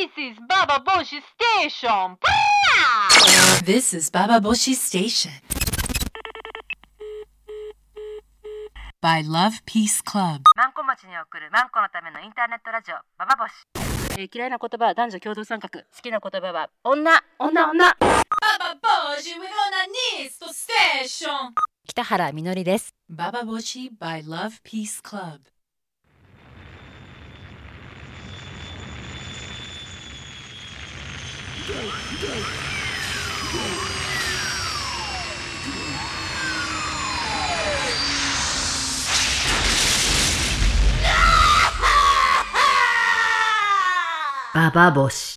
This is Baba Boshi Station. This is Baba Boshi Station. By Love Peace Club. マンコ町に送るマンコのためのインターネットラジオババボシ、嫌いな言葉は男女共同参画、好きな言葉は女。 Baba Boshi, we're gonna need to station. 北原みのりです。 Baba Boshi by Love Peace Club. Baba Boshi。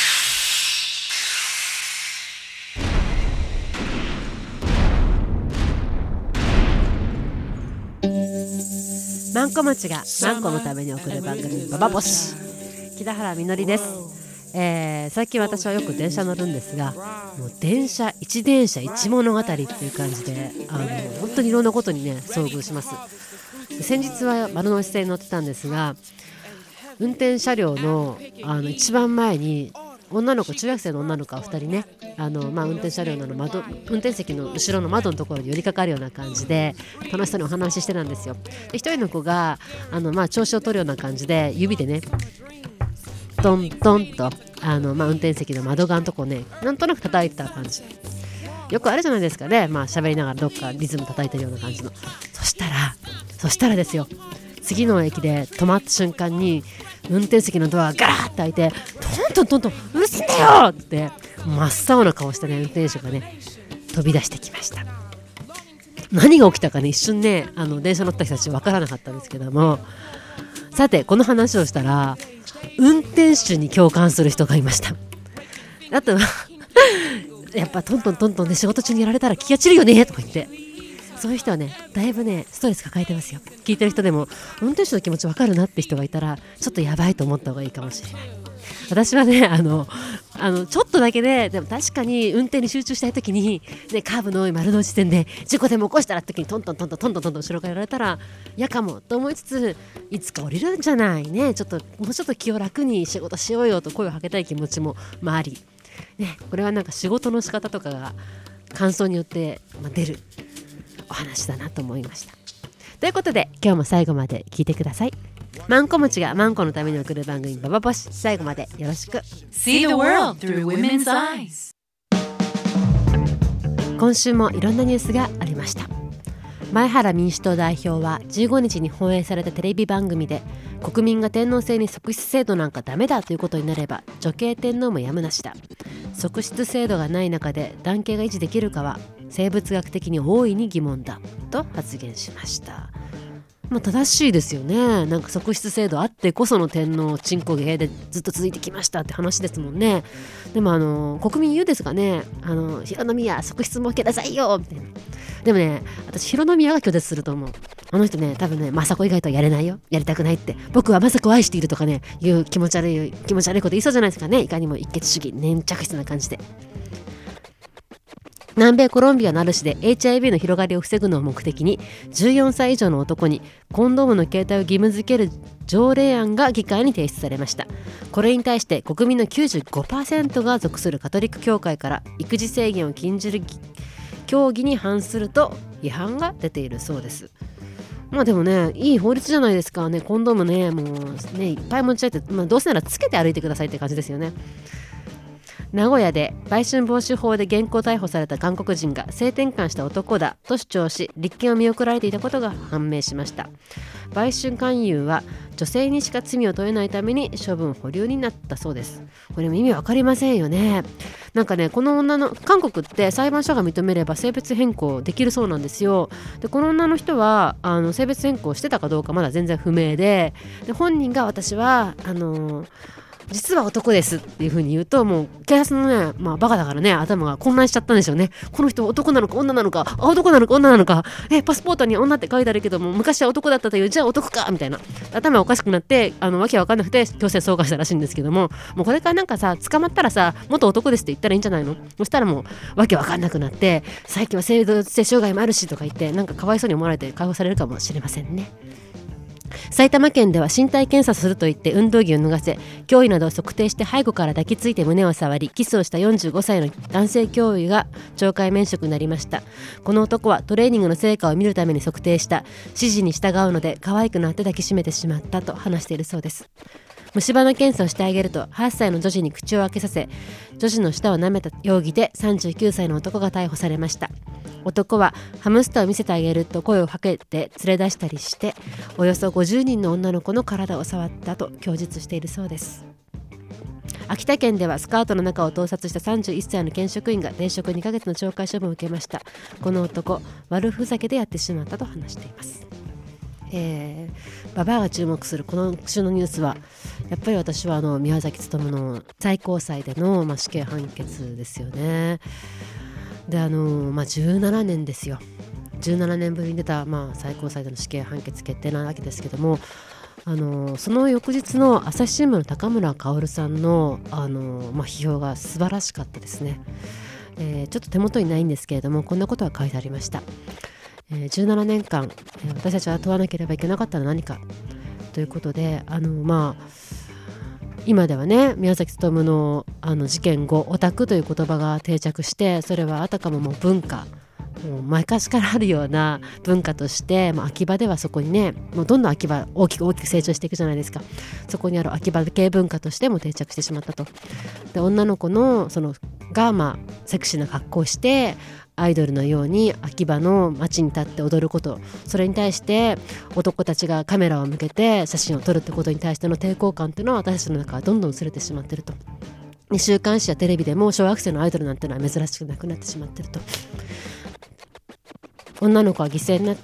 マンコ町がマンコのために送る番組ババボシ、北原みのりです。最近私はよく電車乗るんですが、もう電車一物語っていう感じで本当にいろんなことにね遭遇します。先日は丸ノ内線に乗ってたんですが、運転車両の一番前に女の子、中学生の女の子が2人ね、運転車両の運転席の後ろの窓のところに寄りかかるような感じで楽しそうにお話ししてたんですよ。で、一人の子が調子を取るような感じで指でねトントンと運転席の窓側のとこをねなんとなく叩いてた感じ、よくあるじゃないですかね。喋りながらどっかリズム叩いてるような感じの。そしたらですよ、次の駅で止まった瞬間に運転席のドアがガラッと開いて、トントンうるせえよって真っ青な顔してね運転手がね飛び出してきました。何が起きたかね一瞬ね電車乗った人たち分からなかったんですけども、さてこの話をしたら運転手に共感する人がいました。あとはやっぱトントンで仕事中にやられたら気が散るよねとか言って、そういう人はねだいぶねストレス抱えてますよ。聞いてる人でも運転手の気持ち分かるなって人がいたらちょっとやばいと思った方がいいかもしれない。私はねちょっとだけでも確かに運転に集中したい時に、ね、カーブの多い丸の内線で事故でも起こしたらって時にトントン後ろからやられたら嫌かもと思いつつ、いつか降りるんじゃないね、もうちょっと気を楽に仕事しようよと声をかけたい気持ちもあり、ね、これはなんか仕事の仕方とかが感想によって出るお話だなと思いました。ということで今日も最後まで聞いてください。マンコムチがマンコのために送る番組ババボシ、最後までよろしく。 See the world through women's eyes. 今週もいろんなニュースがありました。前原民主党代表は15日に放映されたテレビ番組で、国民が天皇制に側室制度なんかダメだということになれば女系天皇もやむなしだ、側室制度がない中で男系が維持できるかは生物学的に大いに疑問だと発言しました。正しいですよね。なんか側室制度あってこその天皇鎮皇芸でずっと続いてきましたって話ですもんね。でも国民言うですかね、広宮側室設けなさいよみたいな。でもね、私広宮が拒絶すると思う。あの人ね、多分ね、政子以外とはやれないよ、やりたくないって、僕は政子を愛しているとかねいう気持ち悪いこと言いそうじゃないですかね。いかにも一血主義粘着質な感じで。南米コロンビアのある市で HIV の広がりを防ぐのを目的に14歳以上の男にコンドームの携帯を義務付ける条例案が議会に提出されました。これに対して国民の 95% が属するカトリック教会から育児制限を禁じる教義に反すると批判が出ているそうです。でもね、いい法律じゃないですかね。コンドームね、もうねいっぱい持ち歩いて、どうせならつけて歩いてくださいって感じですよね。名古屋で売春防止法で現行逮捕された韓国人が性転換した男だと主張し、立件を見送られていたことが判明しました。売春勧誘は女性にしか罪を問えないために処分保留になったそうです。これも意味わかりませんよね。なんかね、この女の韓国って裁判所が認めれば性別変更できるそうなんですよ。で、この女の人は性別変更してたかどうかまだ全然不明で、本人が私は実は男ですっていう風に言うと、もう警察のね、バカだからね、頭が混乱しちゃったんでしょうね。この人男なのか女なのか、男なのか女なのか、パスポートに女って書いてあるけども昔は男だったという、じゃあ男かみたいな、頭おかしくなってわけわかんなくて強制送還したらしいんですけども、もうこれからなんかさ、捕まったらさ、元男ですって言ったらいいんじゃないの。そしたらもうわけわかんなくなって、最近は性同一性障害もあるしとか言って、なんかかわいそうに思われて解放されるかもしれませんね。 埼玉県では身体検査すると言って運動着を脱がせ、教諭などを測定して背後から抱きついて胸を触り、キスをした45歳の男性教諭が懲戒免職になりました。この男はトレーニングの成果を見るために測定した指示に従うので可愛くなって抱きしめてしまったと話しているそうです。虫歯の検査をしてあげると8歳の女児に口を開けさせ、女児の舌を舐めた容疑で39歳の男が逮捕されました。男はハムスターを見せてあげると声をかけて連れ出したりして、およそ50人の女の子の体を触ったと供述しているそうです。秋田県ではスカートの中を盗撮した31歳の県職員が停職2ヶ月の懲戒処分を受けました。この男、悪ふざけでやってしまったと話しています。ババアが注目するこの週のニュースは、やっぱり私は宮崎勉の最高裁での、死刑判決ですよね。で17年ですよ。17年ぶりに出た、最高裁での死刑判決決定なわけですけども、その翌日の朝日新聞の高村薫さんの、批評が素晴らしかったですね。ちょっと手元にないんですけれども、こんなことが書いてありました。17年間、私たちは問わなければいけなかったのは何かということで、今ではね、宮崎勉の事件後、オタクという言葉が定着して、それはあたかももう文化、もう昔からあるような文化として、秋葉ではそこにね、もうどんどん秋葉大きく成長していくじゃないですか。そこにある秋葉系文化としても定着してしまったと。で、女の子のがセクシーな格好をしてアイドルのように秋葉の街に立って踊ること、それに対して男たちがカメラを向けて写真を撮るってことに対しての抵抗感っていうのは、私たちの中はどんどん薄れてしまっていると。週刊誌やテレビでも小学生のアイドルなんてのは珍しくなくなってしまっていると。女の子は犠牲になって、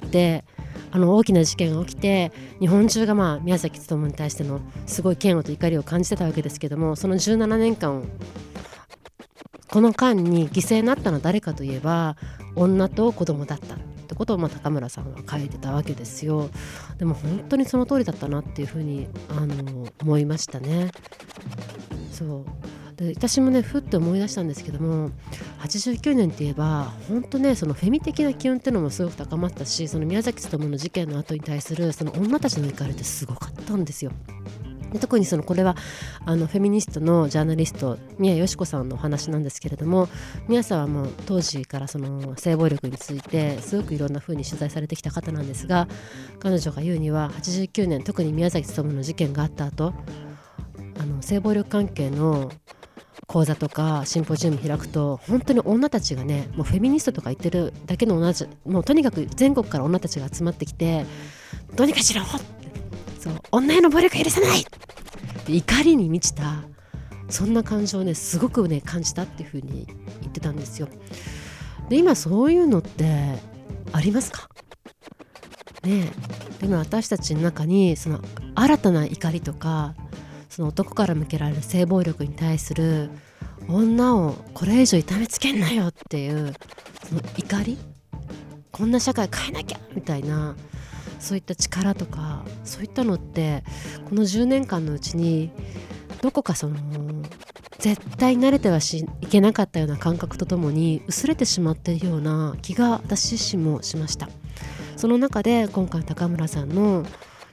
大きな事件が起きて、日本中が宮崎勉に対してのすごい嫌悪と怒りを感じてたわけですけども、その17年間、この間に犠牲になったのは誰かといえば女と子供だったってことを高村さんは書いてたわけですよ。でも本当にその通りだったなっていうふうに思いましたね。そうで、私もねふっと思い出したんですけども、89年って言えば本当ね、そのフェミ的な機運っていうのもすごく高まったし、その宮崎勉の事件の後に対するその女たちの怒りってすごかったんですよ。で、特にこれはフェミニストのジャーナリスト宮よし子さんのお話なんですけれども、宮さんはもう当時からその性暴力についてすごくいろんな風に取材されてきた方なんですが、彼女が言うには89年、特に宮崎勉の事件があった後、性暴力関係の講座とかシンポジウム開くと、本当に女たちがね、もうフェミニストとか言ってるだけの同じ、もうとにかく全国から女たちが集まってきて、どうにかしろ、女への暴力許さない、怒りに満ちたそんな感情をね、すごくね感じたっていう風に言ってたんですよ。で、今そういうのってありますかね。でも私たちの中にその新たな怒りとか、その男から向けられる性暴力に対する、女をこれ以上痛めつけんなよっていうその怒り、こんな社会変えなきゃみたいな、そういった力とか、そういったのってこの10年間のうちにどこか絶対慣れてはいけなかったような感覚とともに薄れてしまっているような気が私自身もしました。その中で今回高村さんの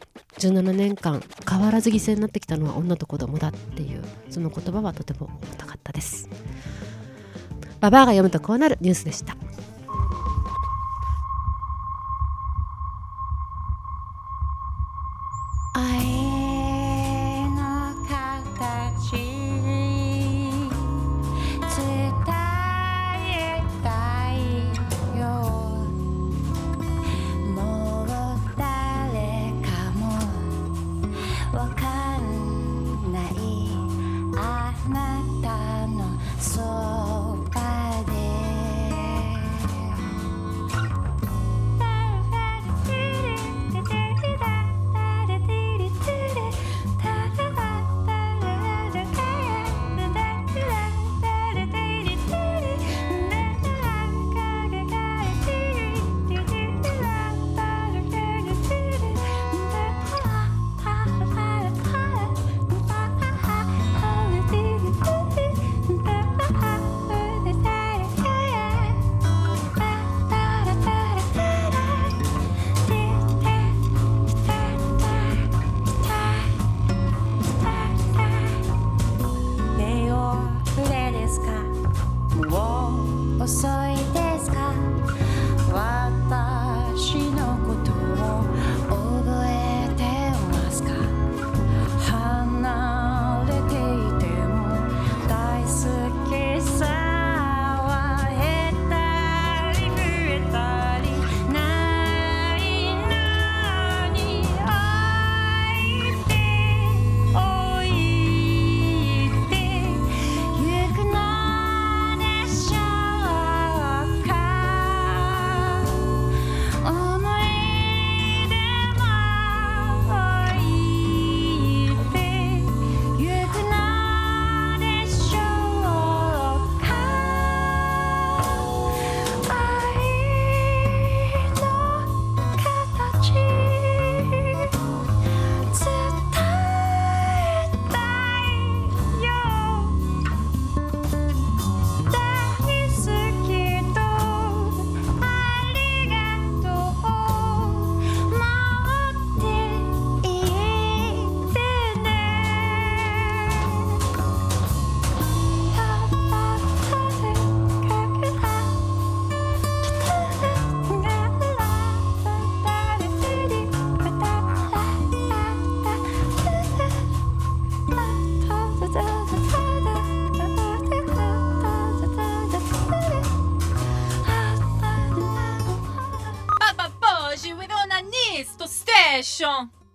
17年間変わらず犠牲になってきたのは女と子供だっていう、その言葉はとても重たかったです。ババアが読むとこうなるニュースでした。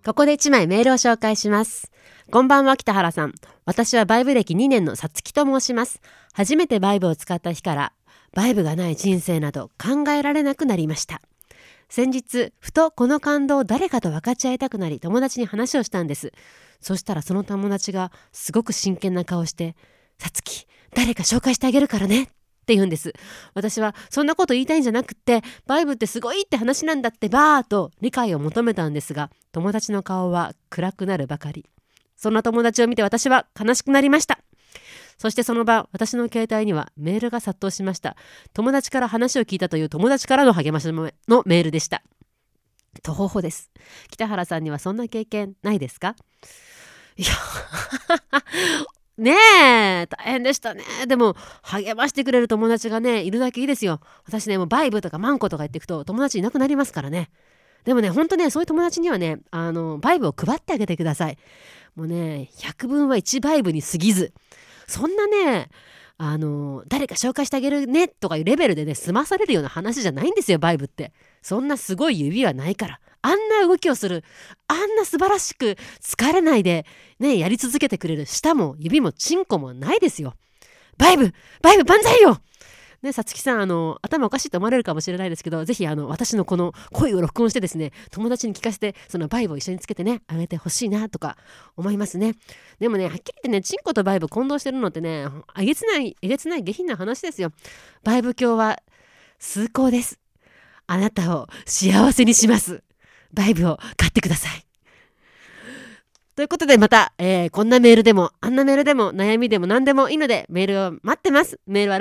ここで1枚メールを紹介します。こんばんは北原さん。私はバイブ歴2年のさつきと申します。初めてバイブを使った日からバイブがない人生など考えられなくなりました。先日ふとこの感動を誰かと分かち合いたくなり友達に話をしたんです。そしたらその友達がすごく真剣な顔して、さつき誰か紹介してあげるからねって言うんです。私はそんなこと言いたいんじゃなくって、バイブってすごいって話なんだってばーと理解を求めたんですが、友達の顔は暗くなるばかり。そんな友達を見て私は悲しくなりました。そしてその晩、私の携帯にはメールが殺到しました。友達から話を聞いたという友達からの励ましのメールでした。とほほです。北原さんにはそんな経験ないですか？いやねえ、大変でしたね。でも励ましてくれる友達がねいるだけいいですよ。私ね、もうバイブとかマンコとか言っていくと友達いなくなりますからね。でもね、ほんとね、そういう友達にはね、バイブを配ってあげてください。もうね、100分は1バイブに過ぎず、そんなね、誰か紹介してあげるねとかいうレベルでね済まされるような話じゃないんですよ、バイブって。そんなすごい指はないから。あんな動きをする、あんな素晴らしく疲れないでねやり続けてくれる舌も指もチンコもないですよ。バイブ万歳よね。さつきさん、頭おかしいと思われるかもしれないですけど、ぜひ私のこの声を録音してですね、友達に聞かせて、そのバイブを一緒につけてねあげてほしいなとか思いますね。でもね、はっきり言ってね、チンコとバイブ混同してるのってね、えげつない下品な話ですよ。バイブ教は崇高です。あなたを幸せにします。バイブを買ってください。ということでまた、こんなメールでもあんなメールでも悩みでも何でもいいのでメールを待ってます。メールは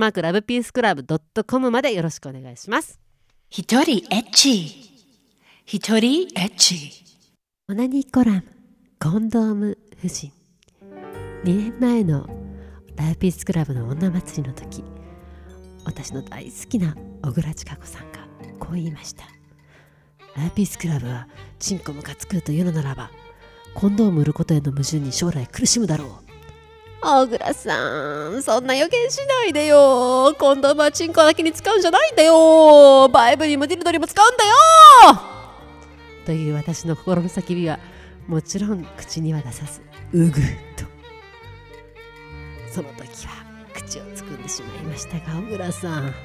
love@lovepeaceclub.com までよろしくお願いします。 一人エッチオナニーコラムコンドーム夫人。2年前のラブピースクラブの女祭りの時、私の大好きな小倉千佳子さんがこう言いました。ラブピースクラブはチンコムカつくというのならば、コンドーム売ることへの矛盾に将来苦しむだろう。小倉さん、そんな予言しないでよ。コンドームはチンコだけに使うんじゃないんだよ。バイブにもディルドにも使うんだよという私の心の叫びはもちろん口には出さず、うぐっとその時は口をつくんでしまいましたが、小倉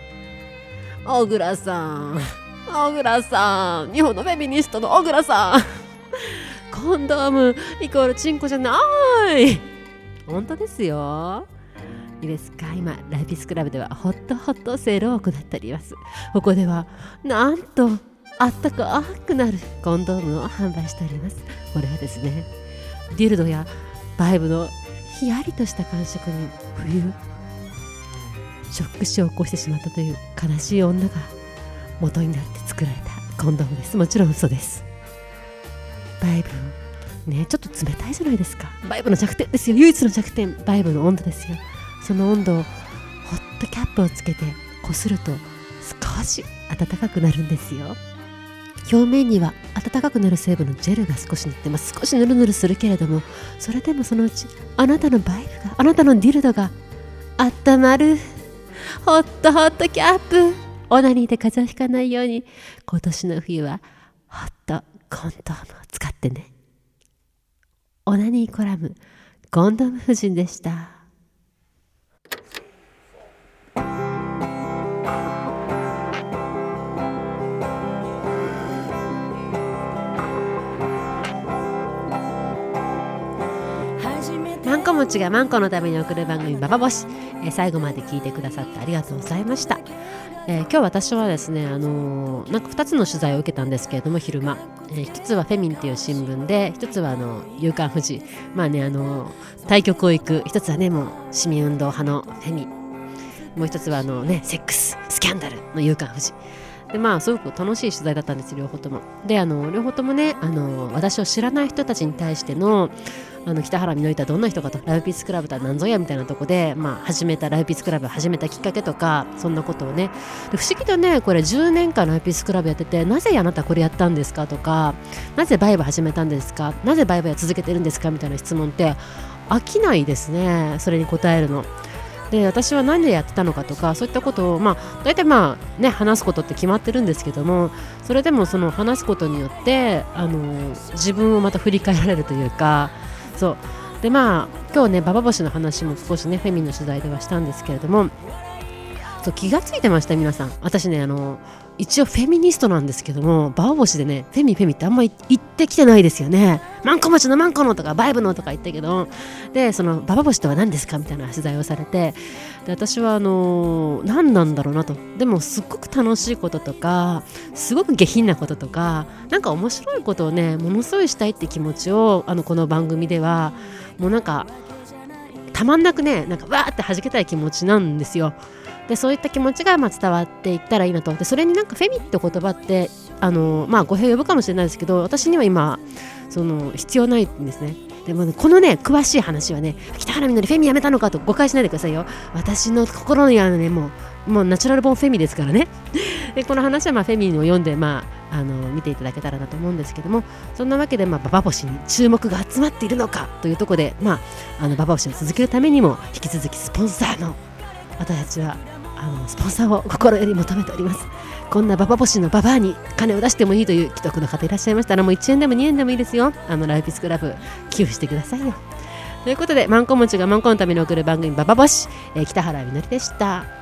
さん、日本のフェミニストの小倉さんコンドームイコールチンコじゃない。本当ですよ。いいですか、今ライピスクラブではホットセールを行っております。ここではなんとあったかくなるコンドームを販売しております。これはですね、ディルドやバイブのヒヤリとした感触に冬ショック死を起こしてしまったという悲しい女が元になって作られたコンドームです。もちろん嘘です。バイブね、ちょっと冷たいじゃないですか。バイブの弱点ですよ。唯一の弱点、バイブの温度ですよ。その温度をホットキャップをつけてこすると少し暖かくなるんですよ。表面には暖かくなる成分のジェルが少し塗ってます。少しヌルヌルするけれども、それでもそのうちあなたのバイブが、あなたのディルドが温まる。ホットキャップ。オナニーで風邪をひかないように今年の冬はホットコンドームを使ってね。オナニーコラムコンドーム夫人でした。マンコ持ちがマンコのために送る番組ババボシ、最後まで聞いてくださってありがとうございました。今日私はですね、なんか2つの取材を受けたんですけれども、昼間、一つはフェミンっていう新聞で、一つは夕刊フジ、まあね、対局を行く、一つはねもう市民運動派のフェミン、もう一つはねセックススキャンダルの夕刊フジで、まあすごく楽しい取材だったんです、両方とも。で両方ともね私を知らない人たちに対しての北原みのりとはどんな人かと、ラブピースクラブとは何ぞやみたいなとこで、まあ、ラブピースクラブを始めたきっかけとか、そんなことをね、で不思議とね、これ10年間ラブピースクラブやってて、なぜあなたこれやったんですかとか、なぜバイブ始めたんですか、なぜバイブや続けてるんですかみたいな質問って飽きないですね。それに答えるので私は何でやってたのかとかそういったことを大体話すことって決まってるんですけども、それでもその話すことによって自分をまた振り返られるというか、そうで今日ねババ星の話も少しねフェミの取材ではしたんですけれども、そう気がついてました皆さん。私ね一応フェミニストなんですけども、ババ星でねフェミってあんまり言ってきてないですよね。マンコ町のマンコのとかバイブのとか言ったけど、でそのババ星とは何ですかみたいな取材をされて、で私は何なんだろうなと。でもすっごく楽しいこととかすごく下品なこととかなんか面白いことをねものすごいしたいって気持ちをこの番組ではもうなんかたまんなくねなんかわーって弾けたい気持ちなんですよ。でそういった気持ちが伝わっていったらいいなと。でそれになんかフェミって言葉って語弊を呼ぶかもしれないですけど、私には今必要ないんですね。でも、ね、このね詳しい話はね北原みのりフェミやめたのかと誤解しないでくださいよ。私の心にはねもうナチュラルボーンフェミですからね。でこの話はフェミを読んで見ていただけたらなと思うんですけども、そんなわけでババ星に注目が集まっているのかというところでババ星を続けるためにも引き続きスポンサーの私たちはスポンサーを心より求めております。こんなババ星のババアに金を出してもいいという既得の方いらっしゃいましたら、もう1円でも2円でもいいですよ。ライフピスクラブ寄付してくださいよ。ということでマンコ持ちがマンコのために送る番組ババ星、北原みのりでした。